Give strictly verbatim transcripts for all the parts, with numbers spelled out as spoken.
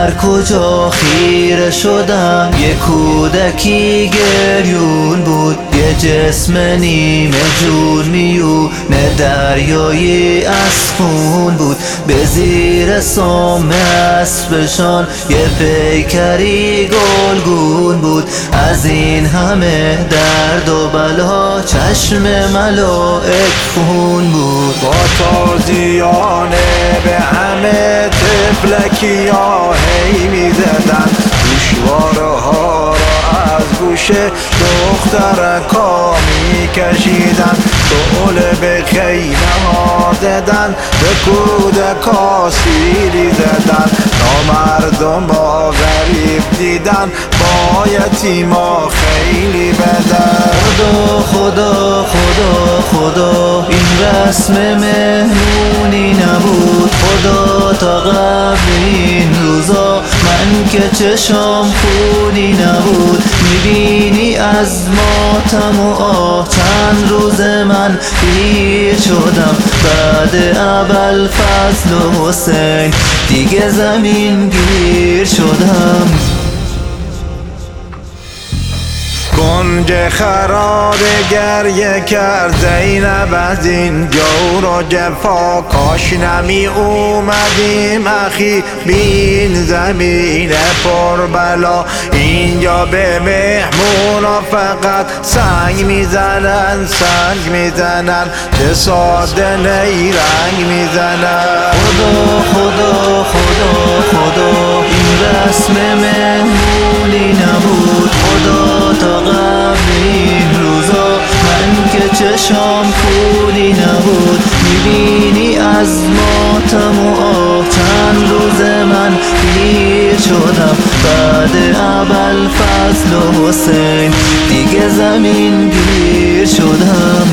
هر کجا خیره شدم یه کودکی گریون بود، یه جسم نیمه جون میونه دریایی از خون بود. به زیر سم اسبشان یه پیکری گلگون بود. از این همه درد و بلا چشم ملائک خون بود. با تازیانه به همه تفلکی ها هی میزدن، گوشواره ها را از گوش دخترکا میکشیدن. شعله به خیمه ها زدن، به کودکا سیلی زدن. نامردم با غریب دیدن، با یتیما خیلی بدن. خدا خدا خدا خدا این رسم مهمونی نبود. خدا تا قبل این روزا من که چشام خونی نبود. میبینی از ماتم و آه چند روز من پیر شدم. بعد ابوالفضل و حسین دیگه زمین گیر شدم. کنج خراب گریه کرد زینب از این جور و جفا. کاش نمی اومدیم اخی بین زمین پر بلا. اینجا به مهمونا فقط سنگ میزنن سنگ میزنن، چه ساده نیرنگ میزنن. خدا خدا خدا خدا این رسم مهمونی نبود. خدا تا قبل این روزا من که چشام خونی نبود. میبینی از ماتم و آه چند روز من پیر شدم. بعد ابوالفضل و حسین دیگه زمین گیر شدم.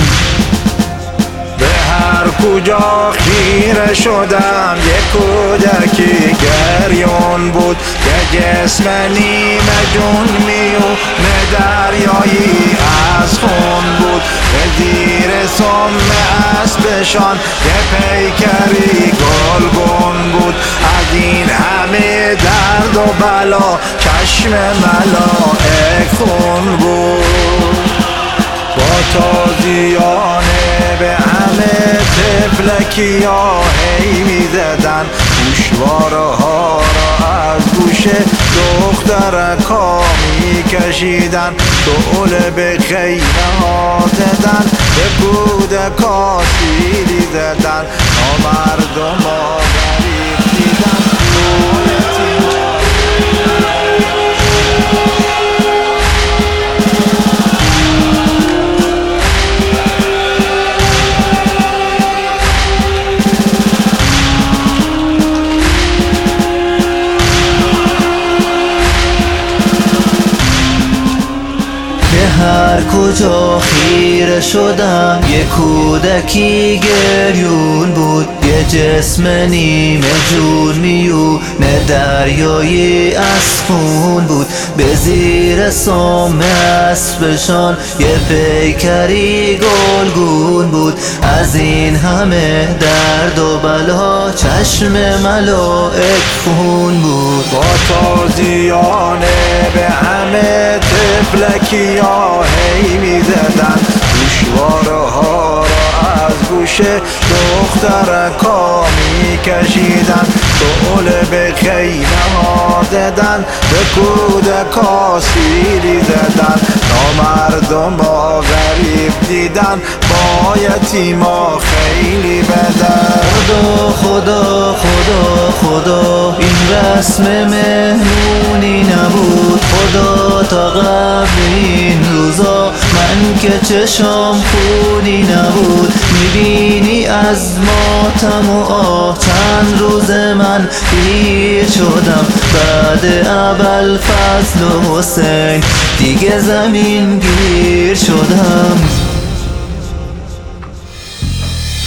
هر کجا خیره شدم یه کودکی گریون بود، یه جسم نیمه جون میونه دریایی از خون بود. به زیر سم اسبشان یه پیکری گلگون بود. از این همه درد و بلا چشم ملائک خون بود. با تازیانه به همه تفلکی ها هی میزدن، گوشواره ها را از گوش دخترکا میکشیدن. شعله به خیمه ها زدن، به کودکا سیلی زدن. نامردم با غریب دیدن، هر کجا خیره شدم یه کودکی گریون بود، یه جسم نیمه جون میونه دریایی از خون بود. به زیر سم اسبشان یه پیکری گلگون بود. از این همه درد و بلا چشم ملائک خون بود. با تازیانه به همه تفلکی ها هی میزدن، گوشواره ها را از گوش دخترکا میکشیدن. شعله به خیمه ها زدن، به کودکا سیلی زدن. نامردم با غریب دیدن، با یتیما خیلی بدن. خدا خدا خدا خدا این رسم مهمونی نبود. خدا تا قبل این روزا من که چشام خونی نبود. میبینی از ماتم و آه چند روز من پیر شدم. بعد ابوالفضل و حسین دیگه زمین گیر شدم.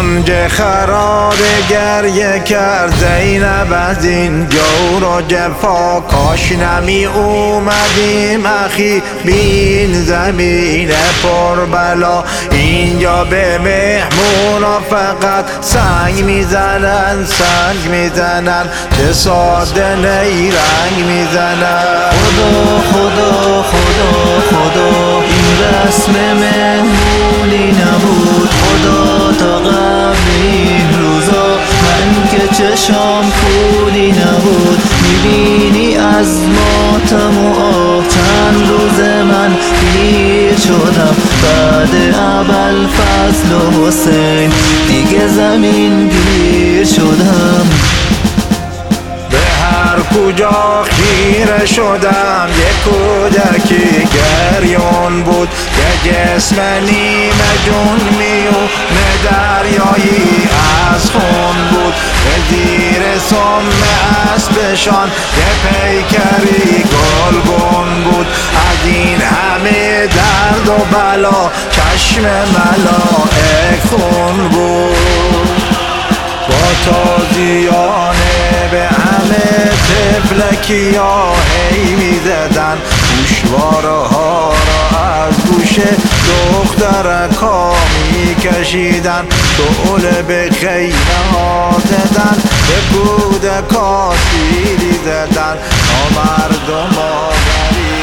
کنج خراب گریه کرد زینب از این جور و جفا. کاش نمی اومدیم اخی بین زمین پر بلا. اینجا به مهمونا فقط سنگ میزنن سنگ میزنن، چه ساده نیرنگ میزنن. خدا خدا خدا خدا این رسم مهمونی نبود. خدا تا قبل این روزا من که چشام کولی نبود. میبینی از ماتم و آه چند روز من پیر شدم. بعد ابوالفضل و حسین دیگه زمین گیر شدم. به هر کجا خیره شدم یک کودکی گریون بود که جسم نیمه جون میونه دریایی از خون بود. به زیر سم اسبشان یه پیکری گلگون بود. از این همه درد و بلا چشم ملائک خون بود. با تازیانه به همه تفلکیا هی میزدن، گوشواره ها را از گوش دخترکا میکشیدن. دول به خیمه ها زدن، به کودکا سیلی زدن. تا مردم آوری